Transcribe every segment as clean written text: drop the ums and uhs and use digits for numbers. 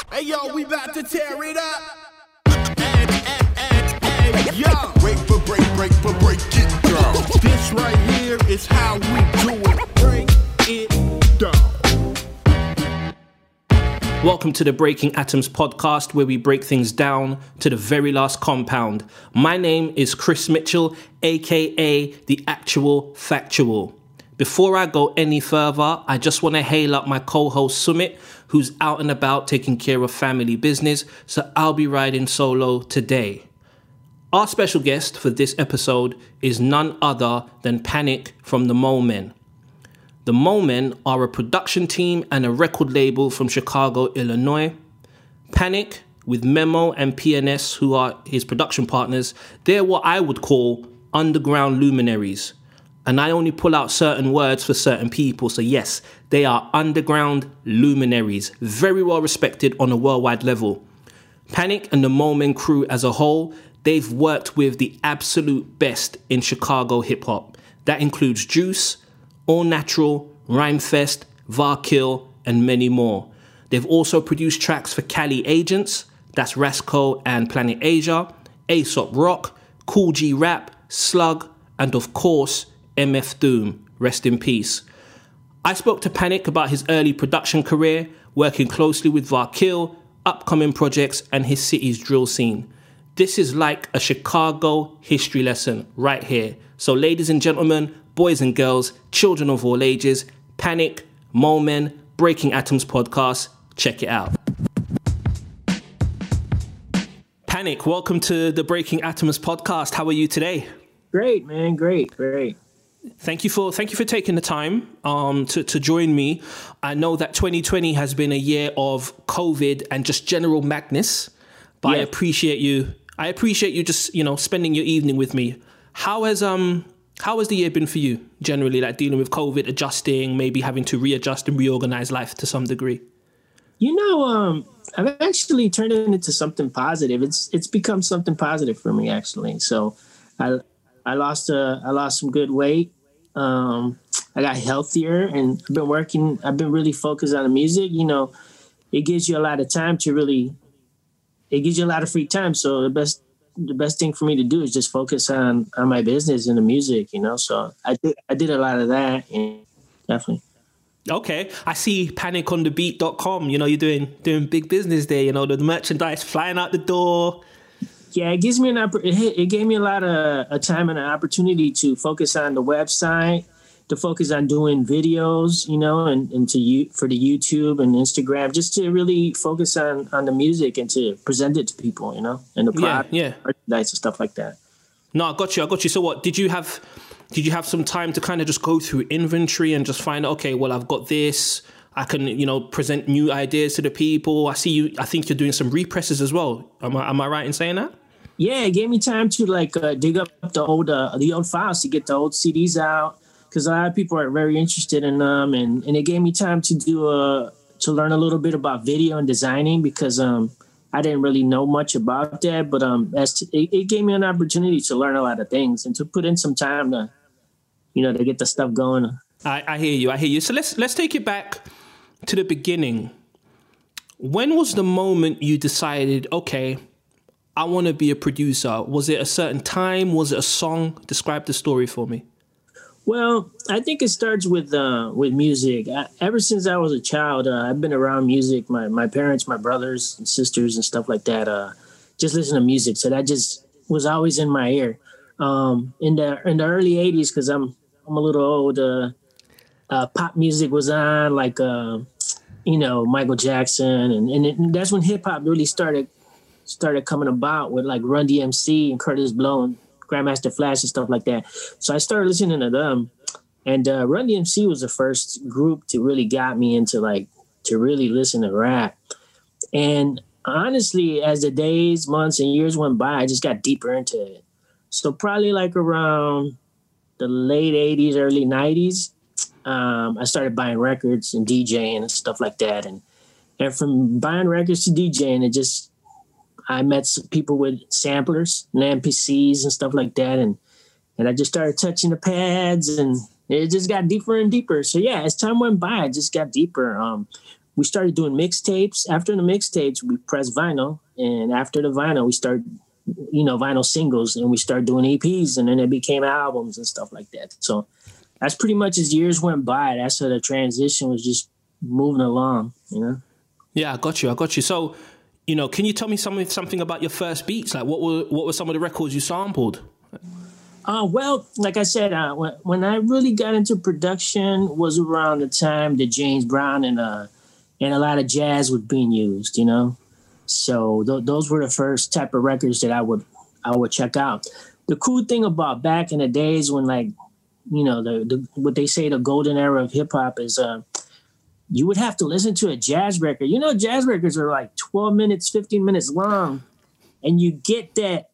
Hey yo, we about to tear it up. Hey, yo. Break for break it down. This right here is how we do it. Break it down. Welcome to the Breaking Atoms podcast, where we break things down to the very last compound. My name is Chris Mitchell, aka The Actual Factual. Before I go any further, I just want to hail up my co-host Sumit, who's out and about taking care of family business, so I'll be riding solo today. Our special guest for this episode is none other than Panic from the Mo Men. The Mo Men are a production team and a record label from Chicago, Illinois. Panic, with Memo and PNS, who are his production partners, they're what I would call underground luminaries. And I only pull out certain words for certain people. So yes, they are underground luminaries, very well respected on a worldwide level. Panic and the Mo Men crew as a whole, they've worked with the absolute best in Chicago hip-hop. That includes Juice, All Natural, Rhymefest, Varkill, and many more. They've also produced tracks for Cali Agents, that's Rasco and Planet Asia, Aesop Rock, Cool G Rap, Slug, and of course, MF Doom, rest in peace. I spoke to Panic about his early production career, working closely with Varkill, upcoming projects, and his city's drill scene. This is like a Chicago history lesson right here. So ladies and gentlemen, boys and girls, children of all ages, Panic, Mo Men, Breaking Atoms podcast, check it out. Panic, welcome to the Breaking Atoms podcast. How are you today? Great, man. Great. Thank you for taking the time to join me. I know that 2020 has been a year of COVID and just general madness, but yeah. I appreciate you just, spending your evening with me. How has the year been for you generally, like dealing with COVID, adjusting, maybe having to readjust and reorganize life to some degree? I've actually turned it into something positive. It's become something positive for me, actually. So I lost some good weight. I got healthier, and I've been really focused on the music. It gives you a lot of time it gives you a lot of free time. So the best thing for me to do is just focus on my business and the music, So I did a lot of that, and definitely. Okay. I see paniconthebeat.com, you're doing big business there, the merchandise flying out the door. Yeah, it gives me it gave me a lot of time and an opportunity to focus on the website, to focus on doing videos, and for the YouTube and Instagram, just to really focus on the music and to present it to people, and the product, merchandise and stuff like that. No, I got you. So what, did you have some time to kind of just go through inventory and just find, okay, well, I've got this, I can, present new ideas to the people. I think you're doing some represses as well. Am I right in saying that? Yeah, it gave me time to dig up the old files to get the old CDs out, because a lot of people are very interested in them, and it gave me time to learn a little bit about video and designing, because I didn't really know much about that, but it gave me an opportunity to learn a lot of things and to put in some time to get the stuff going. I hear you. So let's take it back to the beginning. When was the moment you decided, okay, I want to be a producer? Was it a certain time? Was it a song? Describe the story for me. Well, I think it starts with music. Ever since I was a child, I've been around music. My parents, my brothers and sisters and stuff like that, just listen to music. So that just was always in my ear. In the early 80s, because I'm a little old, pop music was on, like Michael Jackson, and that's when hip hop really started coming about, with like Run DMC and Curtis Blow and Grandmaster Flash and stuff like that. So I started listening to them, and Run DMC was the first group to really got me into to really listen to rap. And honestly, as the days, months, and years went by, I just got deeper into it. So probably around the late 80s, early 90s, I started buying records and DJing and stuff like that. And from buying records to DJing, I met some people with samplers and MPCs and stuff like that. And I just started touching the pads, and it just got deeper and deeper. So yeah, as time went by, it just got deeper. we started doing mixtapes. After the mixtapes, we pressed vinyl. And after the vinyl, we started, vinyl singles, and we started doing EPs, and then it became albums and stuff like that. So that's pretty much as years went by. That's how the transition was just moving along, Yeah, I got you. So, can you tell me something about your first beats? Like, what were some of the records you sampled? Well, like I said, when I really got into production was around the time that James Brown and a lot of jazz was being used, So those were the first type of records that I would check out. The cool thing about back in the days when, like, the what they say the golden era of hip hop is you would have to listen to a jazz record. Jazz records are like 12 minutes, 15 minutes long, and you get that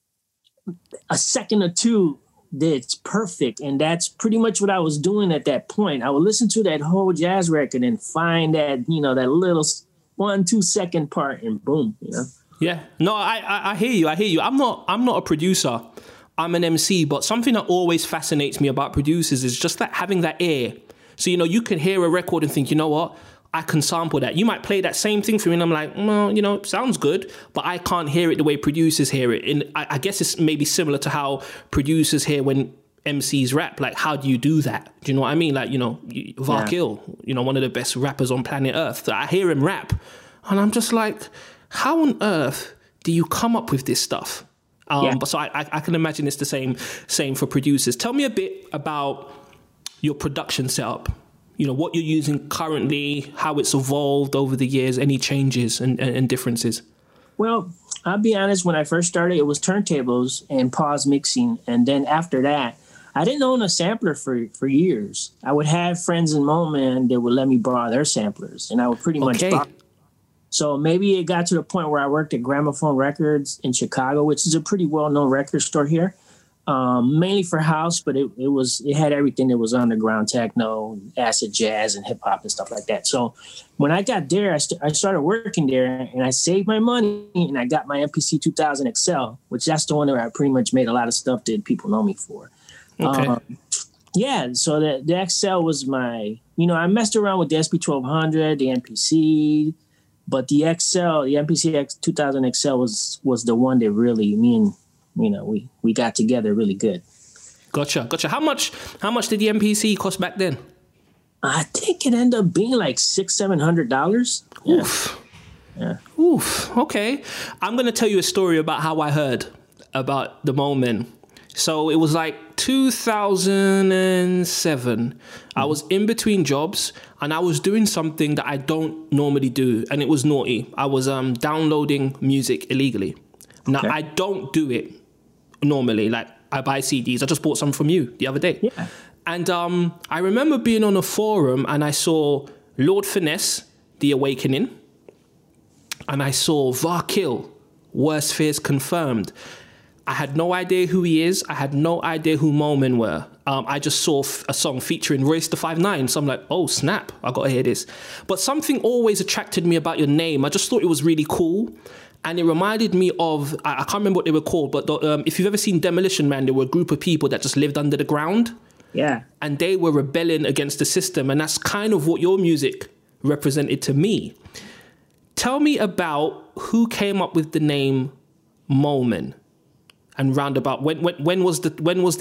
a second or two that's perfect. And that's pretty much what I was doing at that point. I would listen to that whole jazz record and find that, that little 1-2 second part, and boom, Yeah. No, I hear you. I'm not a producer. I'm an MC, but something that always fascinates me about producers is just that having that ear. So, you can hear a record and think, you know what? I can sample that. You might play that same thing for me, and I'm like, well, it sounds good, but I can't hear it the way producers hear it. And I guess it's maybe similar to how producers hear when MCs rap. Like, how do you do that? Do you know what I mean? Like, Varkil, one of the best rappers on planet Earth. I hear him rap, and I'm just like, how on earth do you come up with this stuff? But so I can imagine it's the same for producers. Tell me a bit about your production setup. What you're using currently, how it's evolved over the years, any changes and differences. Well, I'll be honest, when I first started, it was turntables and pause mixing. And then after that, I didn't own a sampler for years. I would have friends in Moment that would let me borrow their samplers, and I would pretty much borrow. So maybe it got to the point where I worked at Gramophone Records in Chicago, which is a pretty well-known record store here. Mainly for house, but it had everything that was underground, techno, acid jazz, and hip hop and stuff like that. So when I got there, I started working there, and I saved my money, and I got my MPC 2000 XL, which that's the one that I pretty much made a lot of stuff that people know me for. Okay. So the XL was my, I messed around with the SP 1200, the MPC, but the MPC 2000 XL was the one that really we got together really good. Gotcha. How much did the MPC cost back then? I think it ended up being like $600-700. Yeah. Oof. Yeah. Oof. Okay. I'm going to tell you a story about how I heard about the Moment. So it was like 2007. I was in between jobs, and I was doing something that I don't normally do, and it was naughty. I was downloading music illegally. Now, I don't do it normally. Like, I buy CDs. I just bought some from you the other day. Yeah. And I remember being on a forum, and I saw Lord Finesse, The Awakening, and I saw Varkil, Worst Fears Confirmed. I had no idea who he is. I had no idea who Moment were. I just saw a song featuring Royce da 5'9", so I'm like, oh, snap, I got to hear this. But something always attracted me about your name. I just thought it was really cool. And it reminded me of, I can't remember what they were called, but if you've ever seen Demolition Man, there were a group of people that just lived under the ground. Yeah. And they were rebelling against the system. And that's kind of what your music represented to me. Tell me about who came up with the name Moment. And roundabout, when was the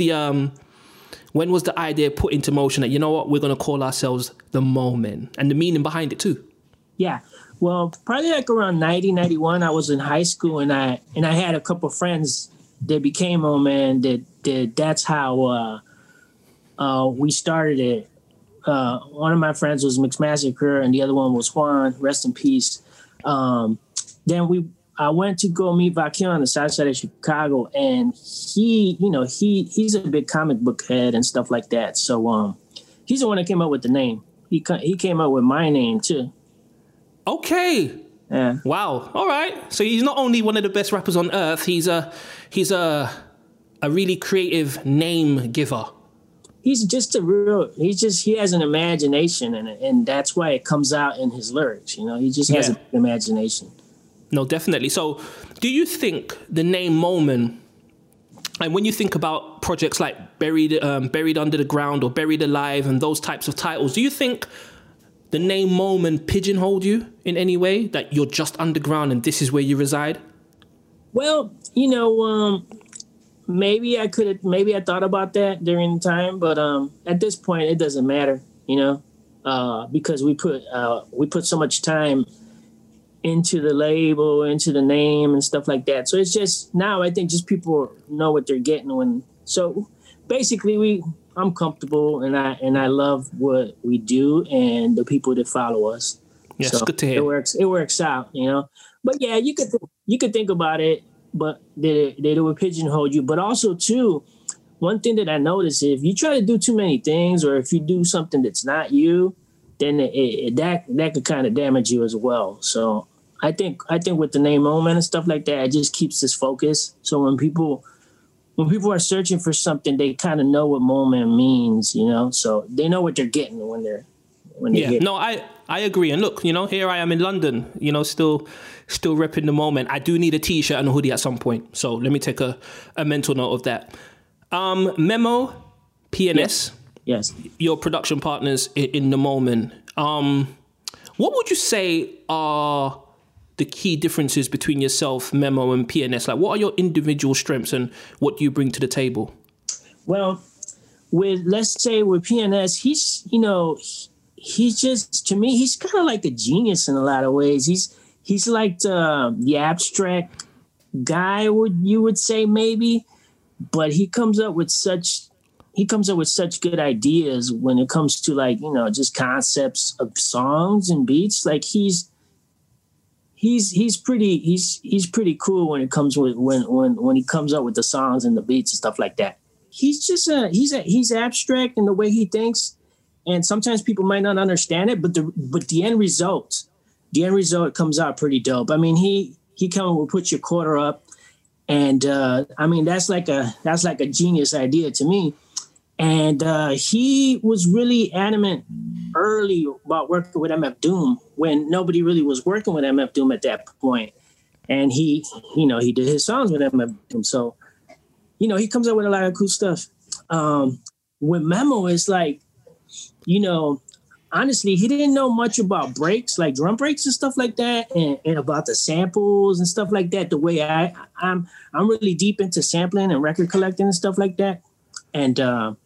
idea put into motion that, we're going to call ourselves the Moment, and the meaning behind it too? Yeah. Well, probably like around 90, 91, I was in high school, and I had a couple of friends that became Moment. That's how we started it. One of my friends was Mixmassacre, and the other one was Juan. Rest in peace. Then I went to go meet Varkil on the south side of Chicago, and he's a big comic book head and stuff like that. So he's the one that came up with the name. He came up with my name too. Okay. Yeah. Wow. All right. So he's not only one of the best rappers on earth. He's a really creative name giver. He has an imagination, and that's why it comes out in his lyrics. He just has an imagination. No, definitely. So do you think the name Moment, and when you think about projects like Buried Under the Ground or Buried Alive and those types of titles, do you think the name Moment pigeonholed you in any way, that you're just underground and this is where you reside? Well, maybe I thought about that during the time, but at this point it doesn't matter, because we put so much time into the label, into the name and stuff like that. So it's just now I think just people know what they're getting so basically I'm comfortable and I love what we do and the people that follow us. Yes, so good to hear. It works out, But yeah, you could think about it, but they would pigeonhole you. But also too, one thing that I noticed, if you try to do too many things or if you do something that's not you, then that could kind of damage you as well. So I think with the name Moment and stuff like that, it just keeps this focus. So when people are searching for something, they kind of know what Moment means, so they know what they're getting when they yeah, no, I agree. And look, here I am in London, still repping the Moment. I do need a t-shirt and a hoodie at some point. So let me take a mental note of that. Memo, PNS. Yes. Your production partners in the Moment. What would you say are the key differences between yourself, Memo, and PNS? Like, what are your individual strengths and what do you bring to the table? Well, let's say with PNS, he's just, to me, he's kind of like a genius in a lot of ways. He's like the abstract guy, you would say maybe, but he comes up with such good ideas when it comes to just concepts of songs and beats. Like he's pretty cool when it comes with when he comes up with the songs and the beats and stuff like that. He's just he's abstract in the way he thinks, and sometimes people might not understand it, but the end result comes out pretty dope. I mean, he will put your quarter up, and that's like a genius idea to me. And he was really adamant early about working with MF Doom when nobody really was working with MF Doom at that point. And he did his songs with MF Doom. So, he comes up with a lot of cool stuff. With Memo, it's like, honestly, he didn't know much about breaks, like drum breaks and stuff like that, and about the samples and stuff like that. The way I'm really deep into sampling and record collecting and stuff like that. And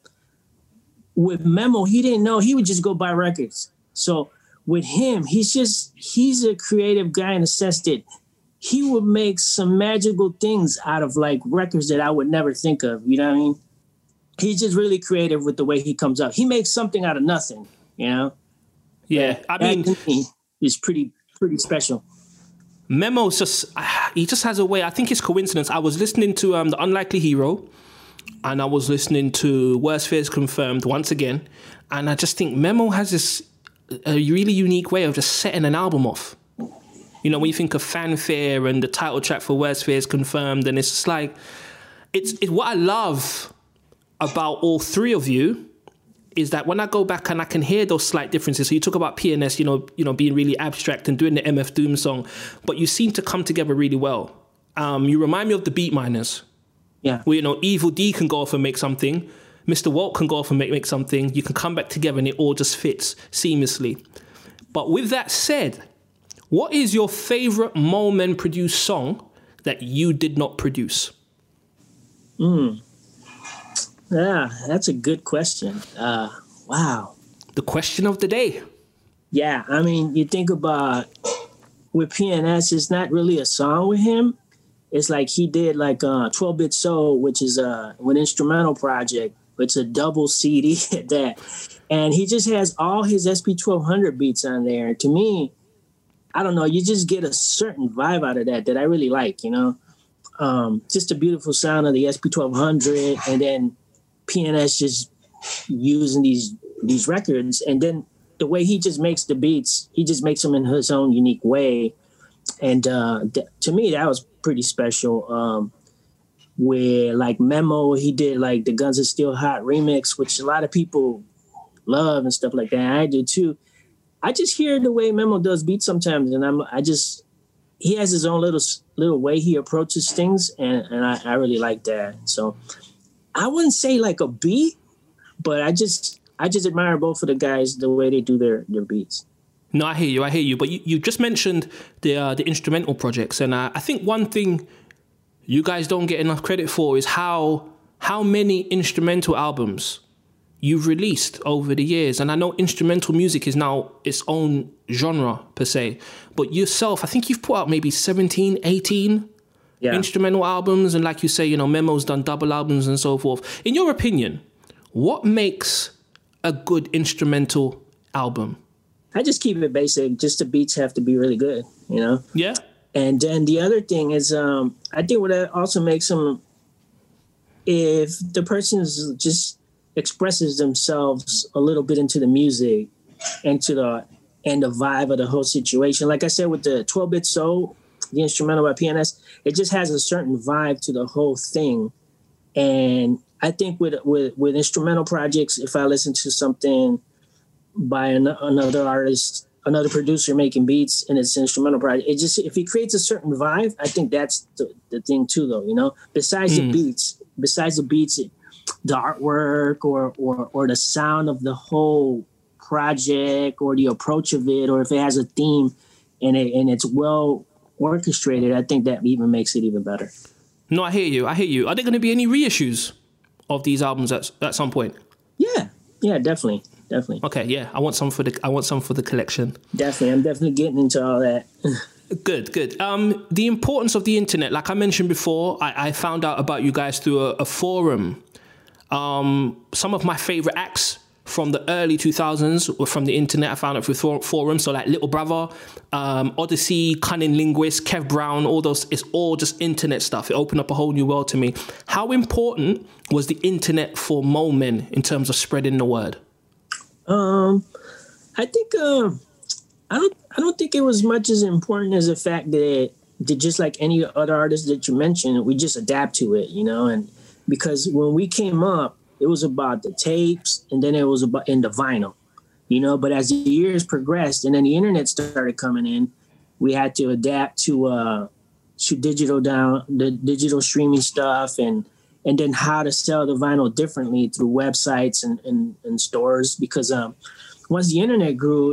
with Memo, he didn't know. He would just go buy records. So with him, he's a creative guy in the sense that he would make some magical things out of like records that I would never think of. You know what I mean? He's just really creative with the way he comes up. He makes something out of nothing, Yeah, I mean, it's pretty special. Memo's he just has a way. I think it's coincidence. I was listening to The Unlikely Hero, and I was listening to Worst Fears Confirmed once again, and I just think Memo has a really unique way of just setting an album off. When you think of Fanfare and the title track for Worst Fears Confirmed, and it's just like, it's what I love about all three of you is that when I go back and I can hear those slight differences. So you talk about PNS, being really abstract and doing the MF Doom song, but you seem to come together really well. You remind me of the Beatminers. Yeah. Where, Evil D can go off and make something. Mr. Walt can go off and make something. You can come back together and it all just fits seamlessly. But with that said, what is your favorite Moment produced song that you did not produce? Yeah, that's a good question. Wow. The question of the day. Yeah, I mean, you think about with PNS, it's not really a song with him. It's like he did like 12-Bit Soul, which is an instrumental project. It's a double CD at that. And he just has all his SP1200 beats on there. To me, I don't know, you just get a certain vibe out of that I really like, just a beautiful sound of the SP1200, and then PNS just using these records, and then the way he just makes the beats, he just makes them in his own unique way. And to me, that was pretty special. Where like Memo, he did like the Guns Are Still Hot remix, which a lot of people love and stuff like that. I do too. I just hear the way Memo does beats sometimes, and he has his own little way he approaches things, and I really like that. So I wouldn't say like a beat, but I just admire both of the guys, the way they do their beats. No, I hear you. I hear you. But you just mentioned the instrumental projects, and I think one thing you guys don't get enough credit for is how many instrumental albums you've released over the years. And I know instrumental music is now its own genre per se, but yourself, I think you've put out maybe 17, 18 instrumental albums, and like you say, Memo's done double albums and so forth. In your opinion, what makes a good instrumental album? I just keep it basic. Just the beats have to be really good, Yeah. And then the other thing is, I think what also makes them, if the person just expresses themselves a little bit into the music and the vibe of the whole situation. Like I said, with the 12-Bit Soul, the instrumental by PNS, it just has a certain vibe to the whole thing. And I think with instrumental projects, if I listen to something by another artist, another producer making beats, and it's an instrumental project, if he creates a certain vibe, I think that's the thing too, though. Besides the beats, the artwork or the sound of the whole project or the approach of it, or if it has a theme and it's well orchestrated, I think that even makes it even better. No, I hear you. Are there going to be any reissues of these albums at some point? Yeah, definitely. Okay, yeah, I want some for the collection. Definitely, I'm definitely getting into all that. Good. The importance of the internet, like I mentioned before, I found out about you guys through a forum. Some of my favorite acts from the early 2000s were from the internet. I found it through forums, so like Little Brother, Odyssey, Cunning Linguist, Kev Brown, all those. It's all just internet stuff. It opened up a whole new world to me. How important was the internet for Mo Men in terms of spreading the word? I think I don't think it was much as important as the fact that just like any other artist that you mentioned, we just adapt to it, and because when we came up, it was about the tapes, and then it was about in the vinyl, but as the years progressed and then the internet started coming in, we had to adapt to the digital streaming stuff, and then how to sell the vinyl differently through websites and stores, because once the internet grew,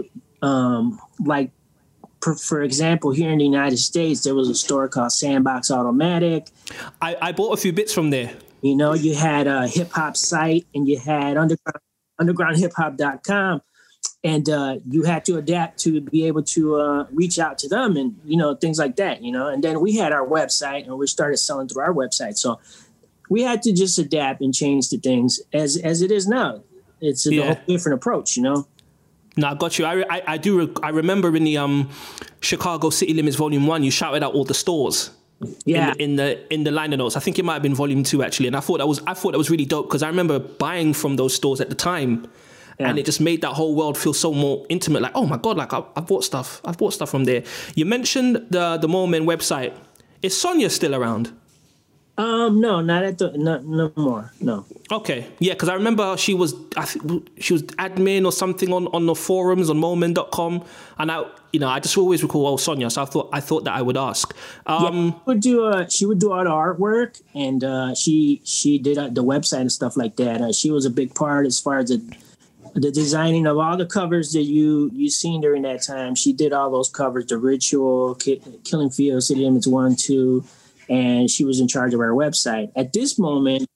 for example, here in the United States, there was a store called Sandbox Automatic. I bought a few bits from there. You had a hip hop site, and you had undergroundhiphop.com, and you had to adapt to be able to reach out to them, and things like that. And then we had our website, and we started selling through our website. So we had to just adapt and change the things as it is now. It's a whole different approach, No, I got you. I remember in the Chicago City Limits Volume 1, you shouted out all the stores. Yeah. In the liner notes. I think it might have been Volume 2 actually, and I thought that was really dope, because I remember buying from those stores at the time, and it just made that whole world feel so more intimate. Like, oh my god, like I bought stuff from there. You mentioned the Mo Men website. Is Sonia still around? No, no more. No. Okay, yeah, because I remember she was admin or something on the forums on momen.com, and I just always recall Sonia, so I thought that I would ask. She would do all the artwork, and she did the website and stuff like that. She was a big part as far as the designing of all the covers that you seen during that time. She did all those covers, The Ritual, Killing Field, City Limits 1, 2. And she was in charge of our website. At this moment,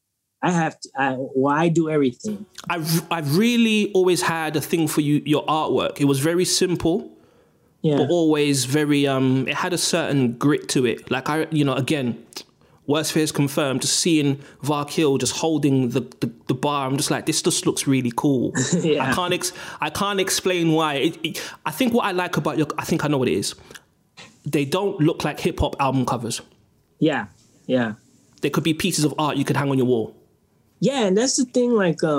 I do everything. I've really always had a thing for your artwork. It was very simple, but always very, it had a certain grit to it. Like again, worst fears confirmed, just seeing Varkill just holding the bar, I'm just like, this just looks really cool. I can't explain why. I think what I like about I think I know what it is. They don't look like hip hop album covers. Yeah. There could be pieces of art you could hang on your wall. Yeah, and that's the thing.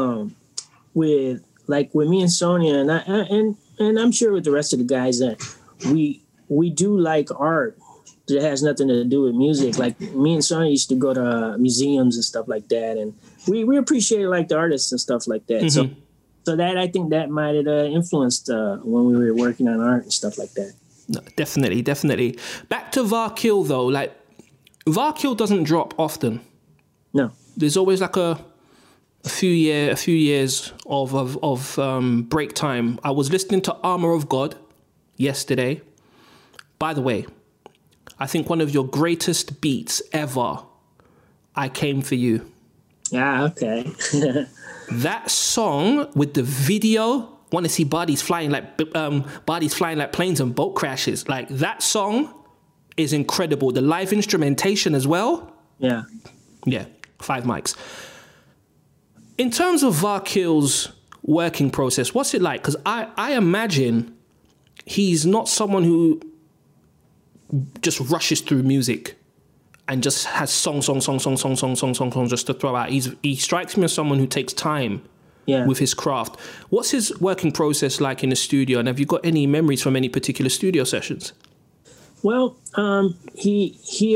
With me and Sonia, and I'm sure with the rest of the guys, that we do like art that has nothing to do with music. Like me and Sonia used to go to museums and stuff like that, and we appreciate the artists and stuff like that. Mm-hmm. So that I think that might have influenced when we were working on art and stuff like that. No, definitely. Back to Varkill though, Varkill doesn't drop often. No, there's always a few years of break time. I was listening to Armor of God yesterday. By the way, I think one of your greatest beats ever, I Came For You. Yeah, okay. That song with the video, want to see bodies flying like planes and boat crashes. Like, that song is incredible. The live instrumentation as well. Yeah. Yeah, 5 mics. In terms of Vakil's working process, what's it like? Because I imagine he's not someone who just rushes through music and just has song just to throw out. He strikes me as someone who takes time with his craft. What's his working process like in the studio? And have you got any memories from any particular studio sessions? Well, he's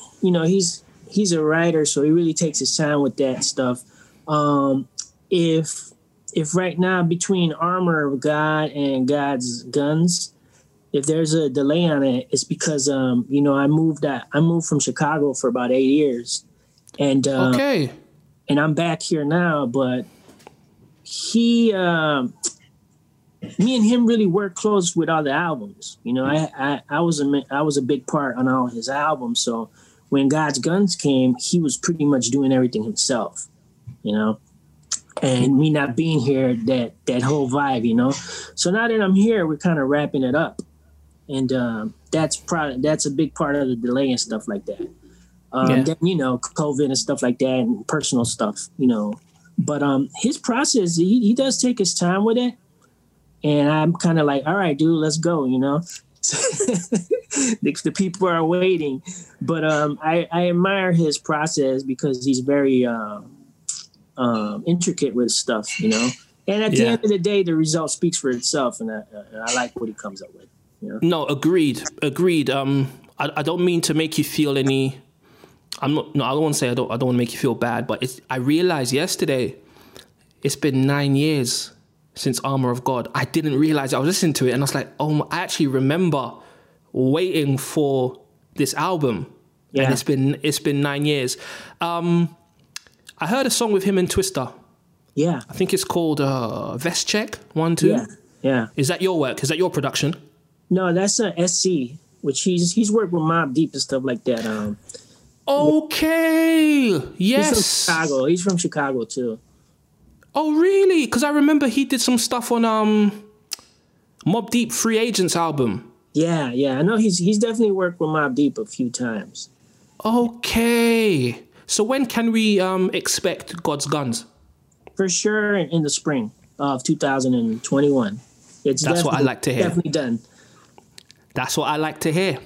a writer, so he really takes his time with that stuff. If right now between Armor of God and God's Guns, if there's a delay on it, it's because I moved from Chicago for about 8 years, and and I'm back here now. But me and him really worked close with all the albums. I was a big part on all his albums. So when God's Guns came, he was pretty much doing everything himself. And me not being here, that whole vibe. So now that I'm here, we're kind of wrapping it up. And that's a big part of the delay and stuff like that. Then, COVID and stuff like that and personal stuff, But his process, he does take his time with it. And I'm kind of like, all right, dude, let's go, The people are waiting. But I admire his process because he's very intricate with stuff, And at the end of the day, the result speaks for itself. And I like what he comes up with. No, agreed. I don't mean to make you feel any. I don't want to say I don't want to make you feel bad, but I realized yesterday it's been 9 years since Armor of God. I didn't realize. I was listening to it and I was like, I actually remember waiting for this album. Yeah. And it's been 9 years. I heard a song with him and Twista. Yeah. I think it's called Vest Check 1 2. Yeah. Is that your work? Is that your production? No, that's a SC, which he's worked with Mobb Deep and stuff like that. Okay. Yes. He's from Chicago too. Oh, really? Because I remember he did some stuff on Mobb Deep Free Agents album. Yeah. I know he's definitely worked with Mobb Deep a few times. Okay. So when can we expect God's Guns? For sure in the spring of 2021. That's what I like to hear. Definitely done. That's what I like to hear.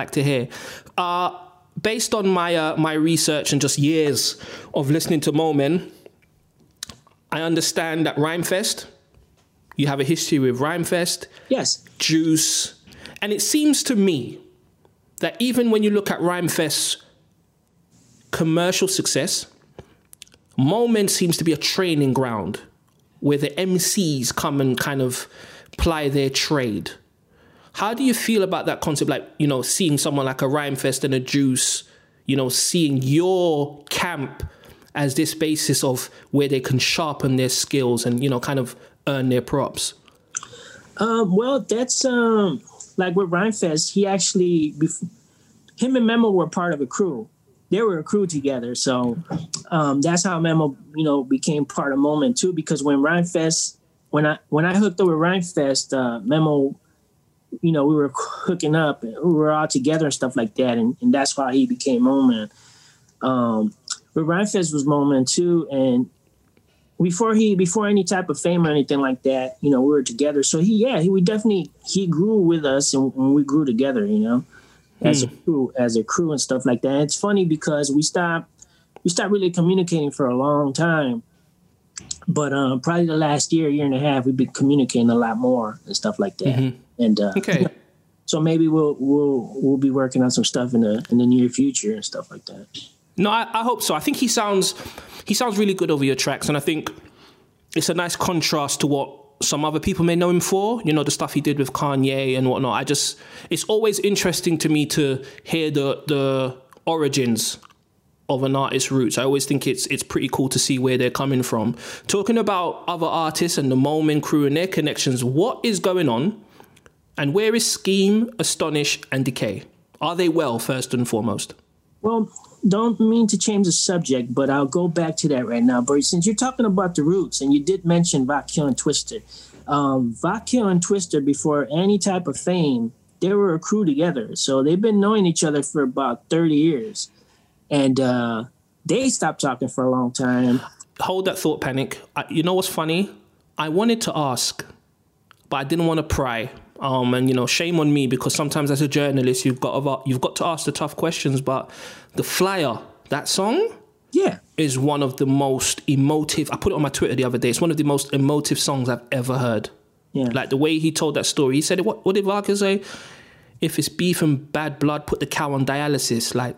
Based on my research and just years of listening to Momen, I understand that Rhymefest, you have a history with Rhymefest. Yes. Juice. And it seems to me that even when you look at Rhymefest's commercial success, Momen seems to be a training ground where the MCs come and kind of ply their trade. How do you feel about that concept? Like, seeing someone like a Rhymefest and a Juice, seeing your camp as this basis of where they can sharpen their skills and, kind of earn their props? Well, that's like with Rhymefest, he actually, him and Memo were part of a crew. They were a crew together. So that's how Memo, became part of Moment too, because when Rhymefest, when I hooked up with Rhymefest, Memo, we were hooking up and we were all together and stuff like that. And that's why he became Moment. But Rhymefest was Moment too. And before any type of fame or anything like that, we were together. So he grew with us and we grew together, as a crew and stuff like that. And it's funny because we stopped really communicating for a long time. But probably the last year and a half, we've been communicating a lot more and stuff like that. Mm-hmm. And okay. So maybe we'll be working on some stuff in the near future and stuff like that. No, I hope so. I think he sounds really good over your tracks, and I think it's a nice contrast to what some other people may know him for. The stuff he did with Kanye and whatnot. It's always interesting to me to hear the origins of an artist's roots. I always think it's pretty cool to see where they're coming from. Talking about other artists and the Moment crew and their connections, what is going on And where is Scheme, Astonish, and Decay? Are they well, first and foremost? Well, don't mean to change the subject, but I'll go back to that right now. But since you're talking about the roots, and you did mention Vakil and Twister, Vakil and Twister, before any type of fame, they were a crew together. So they've been knowing each other for about 30 years. And they stopped talking for a long time. Hold that thought, Panic. You know what's funny? I wanted to ask, but I didn't want to pry. And, you know, shame on me, because sometimes as a journalist, you've got to ask the tough questions. But The Flyer, that song, is one of the most emotive. I put it on my Twitter the other day. It's one of the most emotive songs I've ever heard. Yeah. Like the way he told that story. He said, what did Varka say? If it's beef and bad blood, put the cow on dialysis. Like,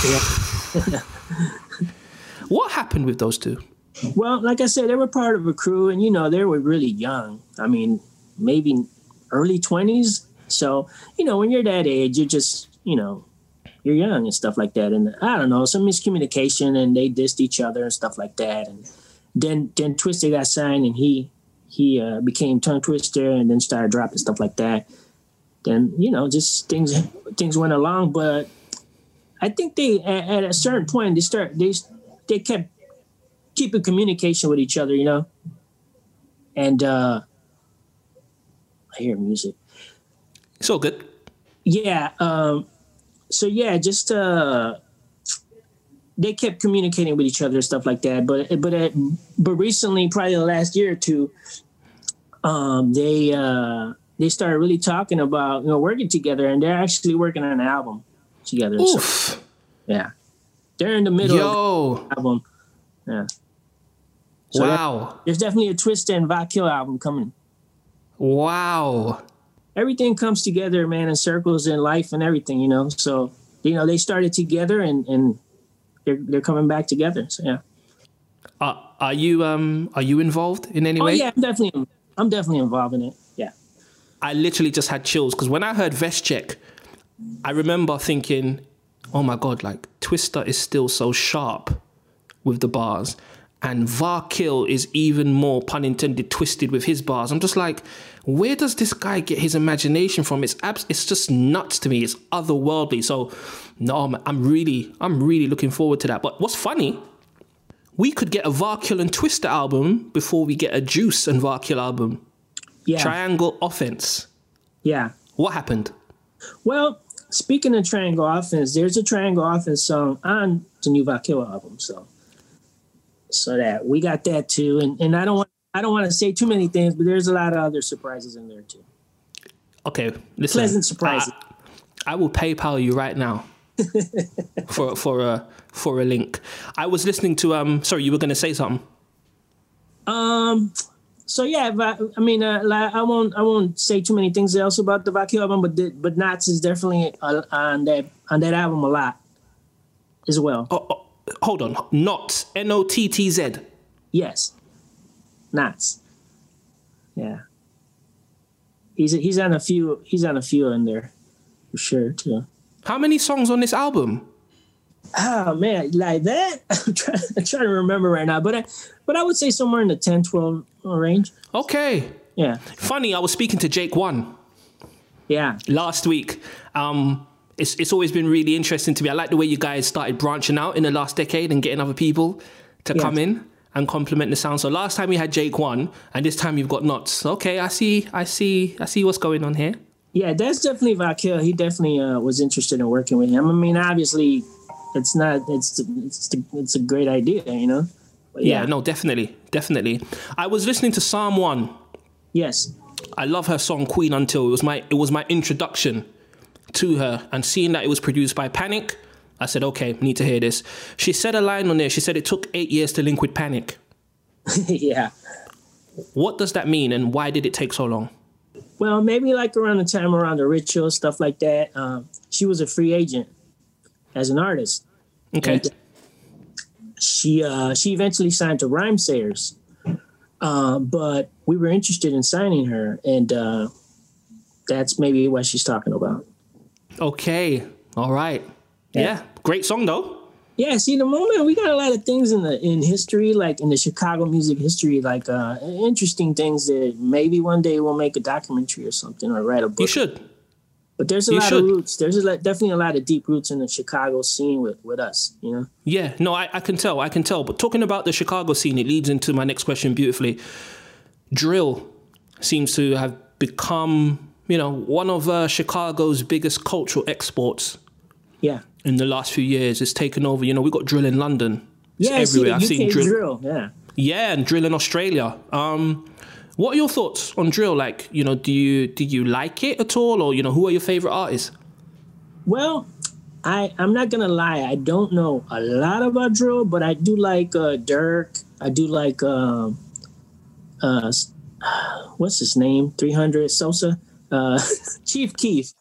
what happened with those two? Well, like I said, they were part of a crew, and, you know, they were really young. I mean, maybe early 20s. So, you know, when you're that age, you're just, you know, you're young and stuff like that. And I don't know, some miscommunication, and they dissed each other and stuff like that. And then Twister got signed, and he became Tongue Twister, and then started dropping stuff like that. Then, you know, just things went along. But I think they, at a certain point, they kept keeping communication with each other, you know. And I hear music. It's all good. Yeah. So yeah, just they kept communicating with each other and stuff like that. But recently, probably the last year or two, they started really talking about, you know, working together, and they're actually working on an album together. Oof. So, yeah, they're in the middle of the album. Yeah. So wow. There's definitely a Twister and Vakil album coming. Wow. Everything comes together, man, in circles in life and everything, you know. So, you know, they started together, and they're coming back together. So yeah. Are you involved in any way? Oh yeah, I'm definitely involved in it. Yeah. I literally just had chills, because when I heard Vest Check, I remember thinking, oh my God, like Twister is still so sharp with the bars, and Vakil is even more, pun intended, twisted with his bars. I'm just like, where does this guy get his imagination from? It's just nuts to me. It's otherworldly. So no, I'm really looking forward to that. But what's funny, we could get a Vakil and Twister album before we get a Juice and Vakil album. Yeah. Triangle Offense. Yeah. What happened? Well, speaking of Triangle Offense, there's a Triangle Offense song on the new Vakil album. So that we got that too, and I don't want to say too many things, but there's a lot of other surprises in there too. Okay, listen. Pleasant surprises. I will PayPal you right now for a link. I was listening to sorry, you were going to say something. So yeah, I mean, I won't say too many things else about the Vakil album, but Knots is definitely on that album a lot as well. Oh, hold on, Knots, Nottz. Yes, Knots. Yeah, he's on a few in there for sure too. How many songs on this album? Oh man, like that. I'm trying to remember right now, but I would say somewhere in the 10, 12 range. Okay. Yeah. Funny, I was speaking to Jake One. Yeah. Last week. It's always been really interesting to me. I like the way you guys started branching out in the last decade and getting other people to come in and complement the sound. So last time we had Jake One, and this time you've got Knots. Okay, I see what's going on here. Yeah, that's definitely Vakil. He definitely was interested in working with him. I mean, obviously, it's a great idea, you know. But yeah, no, definitely. I was listening to Psalm 1. Yes. I love her song Queen Until. It was my introduction to her, and seeing that it was produced by Panic, I said, okay, need to hear this. She said a line on there. She said it took 8 years to link with Panic. Yeah. What does that mean, and why did it take so long? Well, maybe like around the time around the Ritual, stuff like that. She was a free agent as an artist. Okay. And she eventually signed to Rhymesayers, but we were interested in signing her, and that's maybe what she's talking about. Okay. All right. Yeah. Great song, though. Yeah, see, the moment we got a lot of things in history, like in the Chicago music history, like interesting things that maybe one day we'll make a documentary or something or write a book. You should. But there's a lot of roots. There's definitely a lot of deep roots in the Chicago scene with us, you know? Yeah, no, I can tell. But talking about the Chicago scene, it leads into my next question beautifully. Drill seems to have become, you know, one of Chicago's biggest cultural exports. Yeah. In the last few years, it's taken over. You know, we got drill in London. It's everywhere. I've seen drill. Yeah. Yeah, and drill in Australia. What are your thoughts on drill? Like, you know, do you like it at all, or you know, who are your favorite artists? Well, I'm not gonna lie. I don't know a lot about drill, but I do like Dirk. I do like what's his name? 300 Sosa, Chief Keef.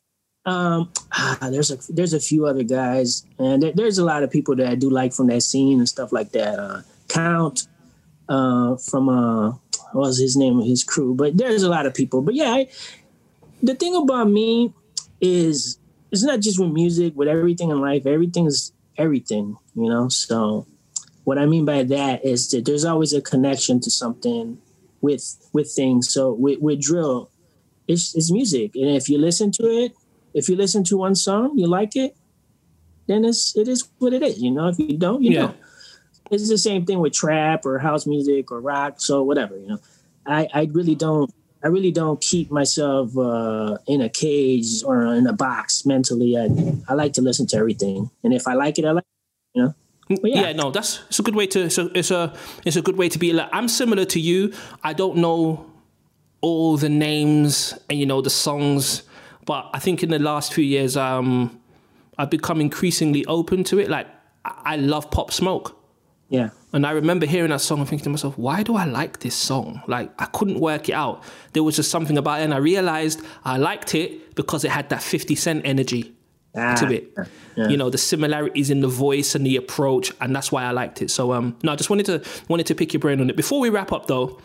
There's a few other guys, and there's a lot of people that I do like from that scene and stuff like that. Count from what was his name of his crew, but there's a lot of people. But yeah, the thing about me is it's not just with music, with everything in life. Everything is everything, you know. So what I mean by that is that there's always a connection to something with things. So with drill, it's music, and if you listen to it. If you listen to one song, you like it, then it is what it is. You know, if you don't, you don't. It's the same thing with trap or house music or rock. So whatever, you know, I really don't keep myself in a cage or in a box mentally. I like to listen to everything, and if I like it, I like it, you know. But yeah, no, it's a good way to. So it's a good way to be. Like, I'm similar to you. I don't know all the names and, you know, the songs. But I think in the last few years, I've become increasingly open to it. Like, I love Pop Smoke. Yeah. And I remember hearing that song and thinking to myself, why do I like this song? Like, I couldn't work it out. There was just something about it. And I realized I liked it because it had that 50 Cent energy to it. Yeah. You know, the similarities in the voice and the approach. And that's why I liked it. So, no, I just wanted to pick your brain on it. Before we wrap up, though,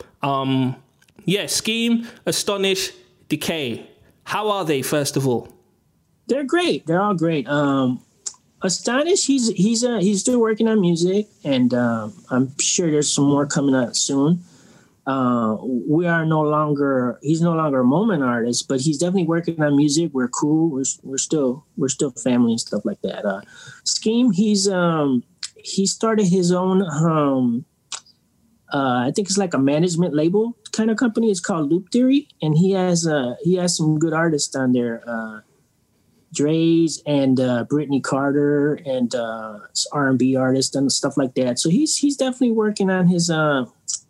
Scheme, Astonish, Decay. How are they, first of all? They're great. They're all great. Astonish, he's still working on music, and I'm sure there's some more coming out soon. He's no longer a Moment artist, but he's definitely working on music. We're cool. We're still family and stuff like that. Scheme, he started his own. I think it's like a management label kind of company. It's called Loop Theory, and he has some good artists on there, Dre's and Brittany Carter and R&B artists and stuff like that. So he's definitely working on his in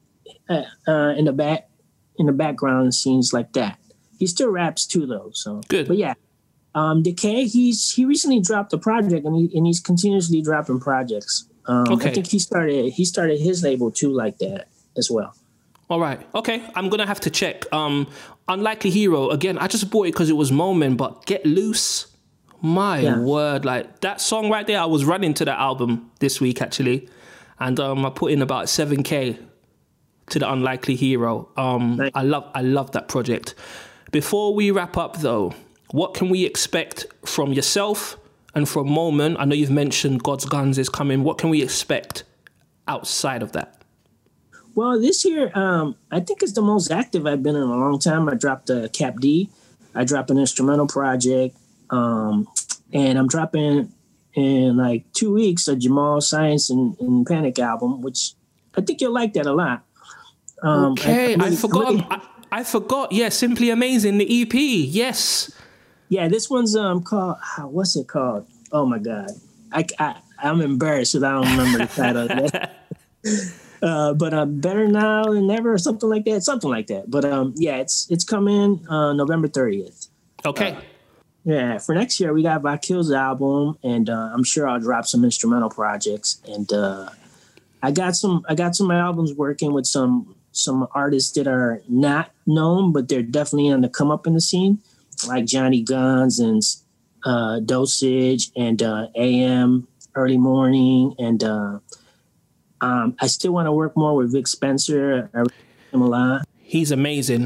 the background scenes like that. He still raps too, though. So good. But yeah, Decay. He recently dropped a project, and he's continuously dropping projects. Okay. I think he started his label too, like that as well. All right. Okay. I'm going to have to check. Unlikely Hero. Again, I just bought it because it was Moment, but Get Loose. My word. Like, that song right there, I was running to that album this week, actually. And I put in about 7K to the Unlikely Hero. Nice. I love that project. Before we wrap up, though, what can we expect from yourself and from Moment? I know you've mentioned God's Guns is coming. What can we expect outside of that? Well, this year, I think it's the most active I've been in a long time. I dropped a Cap D. I dropped an instrumental project. And I'm dropping in like 2 weeks a Jamal Science and Panic album, which I think you'll like that a lot. Okay, I forgot. I forgot. Yeah, Simply Amazing, the EP. Yes. Yeah, this one's called, what's it called? Oh my God. I'm embarrassed that I don't remember the title. But Better Now Than Never or something like that. But yeah, it's coming November 30th. Okay. Yeah, for next year we got Vakil's album, and I'm sure I'll drop some instrumental projects. And I got some albums working with some artists that are not known, but they're definitely on the come up in the scene, like Johnny Guns and Dosage and AM Early Morning, and I still want to work more with Vic Spencer. He's amazing.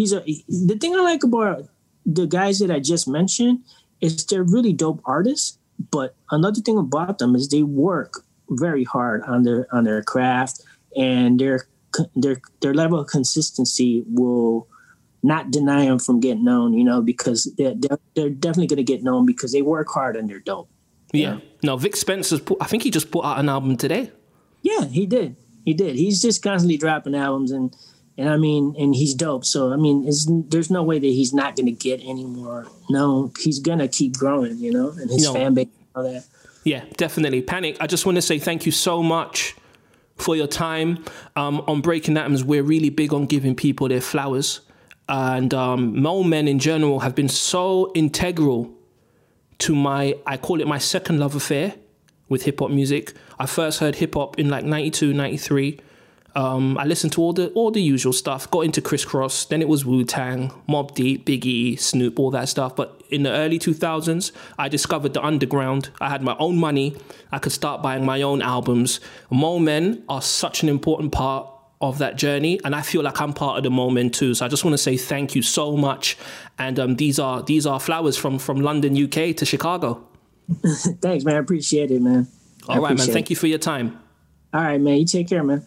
The thing I like about the guys that I just mentioned is they're really dope artists, But another thing about them is they work very hard on their craft, and their level of consistency will not deny them from getting known, because they're definitely going to get known because they work hard and they're dope. Yeah. No, Vic Spencer's I think he just put out an album today. Yeah, he did. He's just constantly dropping albums, and he's dope. So, there's no way that he's not going to get any more known. He's going to keep growing, and his fan base and all that. Yeah, definitely. Panic, I just want to say thank you so much for your time. On Breaking Atoms, we're really big on giving people their flowers. And Mole Men in general have been so integral to I call it my second love affair with hip-hop music. I first heard hip-hop in like 92, 93. I listened to all the usual stuff, got into Criss Cross, then it was Wu-Tang, Mobb Deep, Big E, Snoop, all that stuff. But in the early 2000s, I discovered the underground. I had my own money. I could start buying my own albums. Mole Men are such an important part of that journey, and I feel like I'm part of the Mole Men too. So I just want to say thank you so much. And these are flowers from London, UK to Chicago. Thanks, man. I appreciate it, man. All right, man. Thank you for your time. All right, man. You take care, man.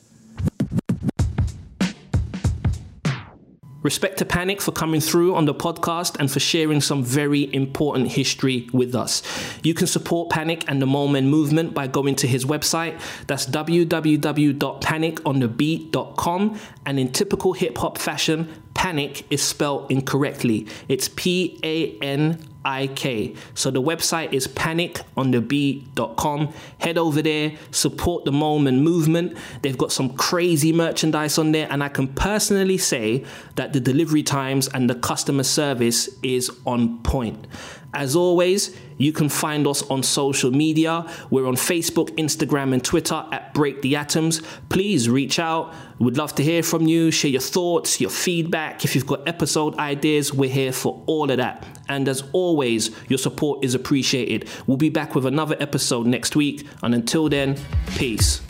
Respect to Panic for coming through on the podcast and for sharing some very important history with us. You can support Panic and the Mole Men movement by going to his website. That's www.paniconthebeat.com. And in typical hip-hop fashion, Panic is spelled incorrectly. It's PANIK. So the website is paniconthebeat.com. Head over there, support the Mole Men movement. They've got some crazy merchandise on there, and I can personally say that the delivery times and the customer service is on point. As always, you can find us on social media. We're on Facebook, Instagram, and Twitter at Break the Atoms. Please reach out. We'd love to hear from you. Share your thoughts, your feedback. If you've got episode ideas, we're here for all of that. And as always, your support is appreciated. We'll be back with another episode next week. And until then, peace.